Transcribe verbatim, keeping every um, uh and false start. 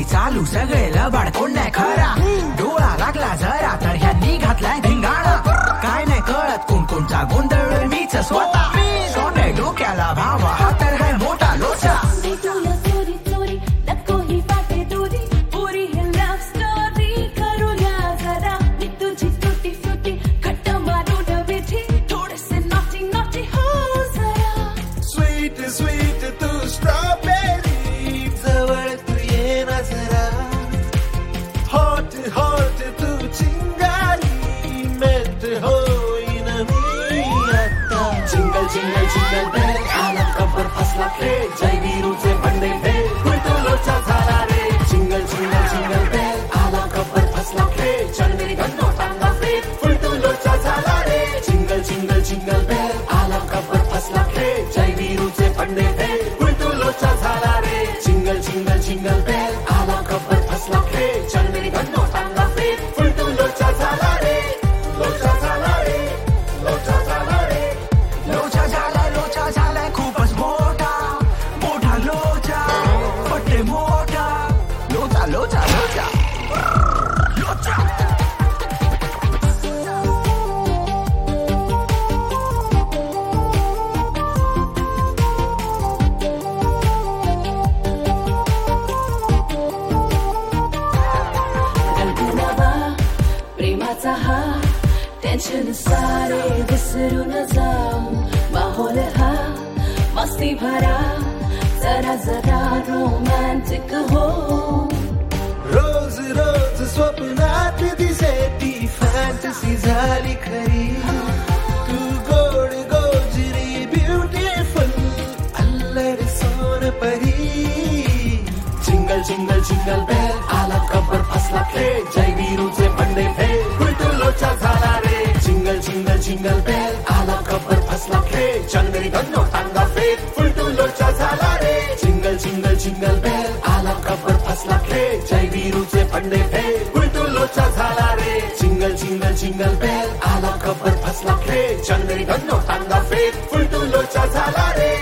चालू सगळे लबाड कोण नाही खरा डोळा लागला जरा तर ह्यांनी घातलाय धिंगाणा काय नाही कळत कोण कोणचा गोंधळ मीच स्वतः सोने डोक्याला भावा हा तर है मोठा लोचा Jingle jingle bell, आला कबर फसला खेळ जय वीरूचे बंडे फेल फुलतो लोचा झाला रे Jingle jingle jingle bell, आला कबर फसला खेळ चल मेरी गन्नो टांगा फेल फुलतो लोचा झाला रे Jingle jingle jingle bell, आला कबर फसला खेळ जय वीरूचे बंडे फेल फुलतो लोचा झाला रे Jingle jingle jingle bell, आला कबर फसला खेळ चल मेरी गन्नो टांगा फेल फुलतो लोचा झाला रे लोचा झाला रे लोचा झाला रे लोचा झाला लोचा झालाय खूपच मोठा मोठा लोचा पट्टे मोठा लोचा लोचा लोचा लोचा गलगुलाबा प्रेमाचा हा टेन्शन सारे विसरून जाऊ माहोल हा मस्ती भरा जरा जरा रोमांटिक हो रोज रोज स्वप्नात दिसे ती फॅन्टसी झाली खरी तू गोड गोजरी ब्युटिफुल अल्लर Sonpari Jingle jingle jingle bell, आला कबर फसला खेळ जय वीरूचे बंडे फेल फुलतो लोचा झाला रे Jingle jingle jingle bell, आला कबर फसला खेळ चल मेरी गन्नो टांगा फेल फुलतो लोचा झाला रे Jingle jingle jingle bell, आला कबर फसला खेळ जय वीरूचे बंडे फेल फुलतो लोचा झाला रे Jingle jingle jingle bell, आला कबर फसला खेळ चल मेरी गन्नो टांगा फेल फुलतो लोचा झाला रे